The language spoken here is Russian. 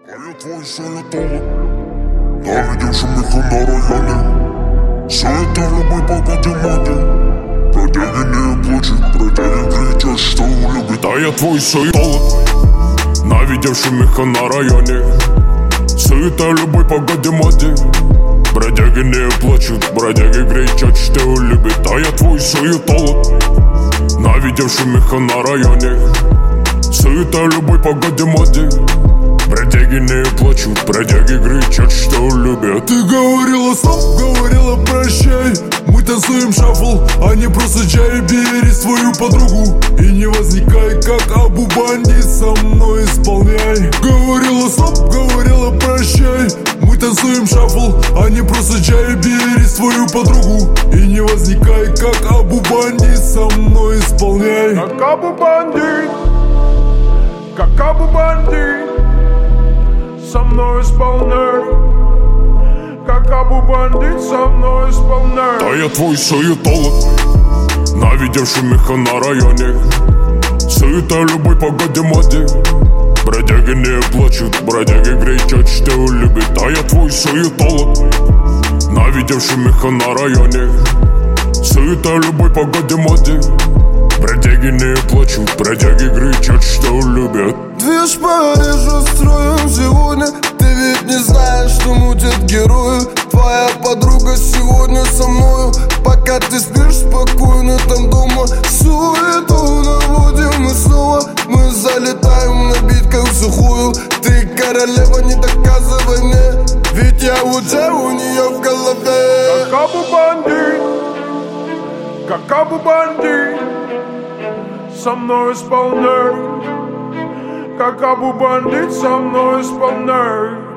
А я твой суетолог, навидевший меха на районе. Суета в любой погоде моде. Бродяги не плачут, бродяги кричат, что любят. А я твой суетолог, навидевший меха на районе. Суета в любой погоде моде. Бродяги не плачут, бродяги кричат, что любят. А я твой суетолог, навидевший меха на районе. Суета в любой погоде моде. Бродяги не плачут, бродяги кричат, что любят. Ты говорила стоп, говорила прощай. Мы танцуем шафл, а не просто чай. Бери свою подругу и не возникай, как Абу Банди, со мной исполняй. Говорила стоп, говорила прощай. Мы танцуем шафл, а не просто чай. Бери свою подругу и не возникай, как Абу Банди, со мной исполняй. Как Абу Банди, как Абу Банди, со мной исполняй. Как Абу Бандит, со мной исполняй. А я твой суетолог, навидевший меха на районе. Суета в любой погоде моде. Бродяги не плачут, бродяги кричат, что любят. А я твой суетолог, навидевший меха на районе. Суета в любой погоде моде. Бродяги не плачут, бродяги кричат, что любят. Движ Парижа строим сегодня. Ты ведь не знаешь, что мутят герои. Твоя подруга сегодня со мною. Пока ты спишь спокойно там дома. Суету наводим мы снова. Мы залетаем на битках в сухую. Ты королева, не доказывай мне. Ведь я уже у нее в голове. Как Абу Банди, как Абу Банди, со мной исполняй. Как Абу Бандит, со мной исполняй.